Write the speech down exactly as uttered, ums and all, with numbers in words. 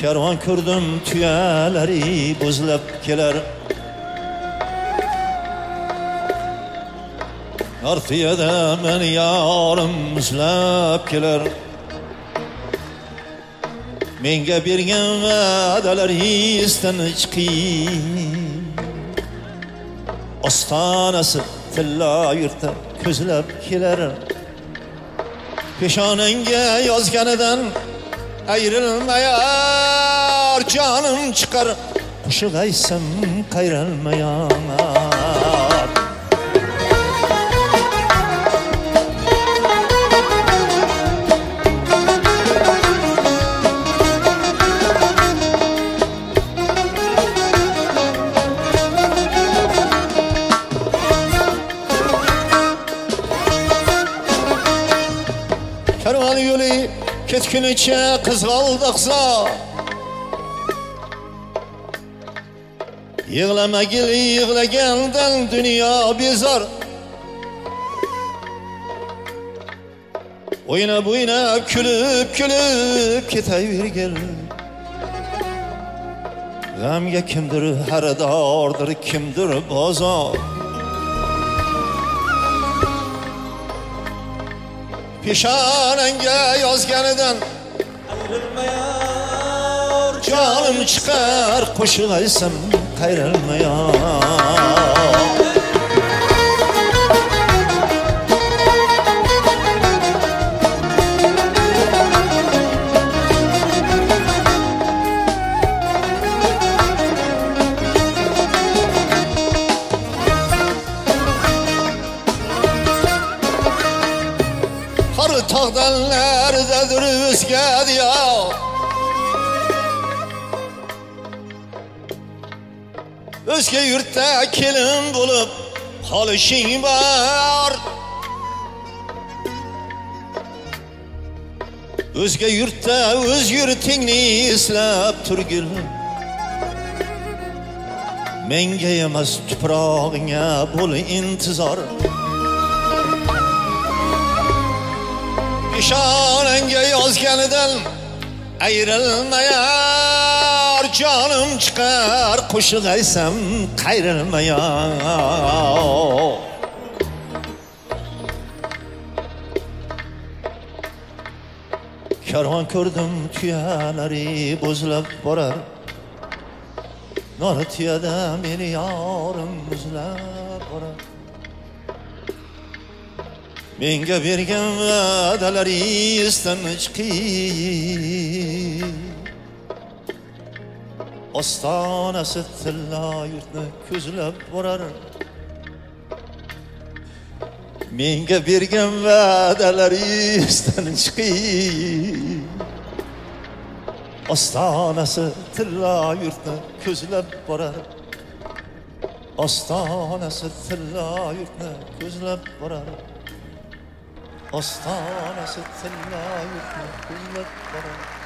Kervan ko'rdim tuyalari bo'zlab kelar. Ortiyada men yorim muzlab kelar. Menga bergan va'dalaringizdan chiqing. Ostonasi tilla yurtda ko'zlab kelar. Peshonangga yozganidan ayrilmayar jonim chiqar. Qo'shiq aytsam qayralmayar. Karvan yo'li ketgunicha qizg'aldoqsa, yig'lamagil yig'lagandan dunyo bezor. O'ynab o'ynab kulib kulib ketavergil. G'amga kimdir xaridordir, kimdir bozor. Peshonangga yozganidan ayrilmayar jonim chiqar. Qo'shiq aytsam qayralmayar. Har tog'dan naridadir o'zga diyor. O'zga yurtda kelin bo'lib qolishing bor. O'zga yurtda o'z yurtingni eslab turgil. Menga emas tuprog'ingga bo'l intizor. Peshonangga yozganidan ayrilmayar jonim chiqar. Qo'shiq aytsam qayralmayar. Karvon ko'rdim tuyalari bo'zlab borar. Nori tuyada meni yorim muzlab borar. Menga bergan va'dalaringizdan chiqing. Ostonasi tilla yurtni ko'zlab borar. Menga bergan va'dalaringizdan chiqing. Ostonasi tilla yurtni ko'zlab borar. Ostonasi tilla yurtni ko'zlab borar. Ostonasi tilla yurtni ko'zlab borar.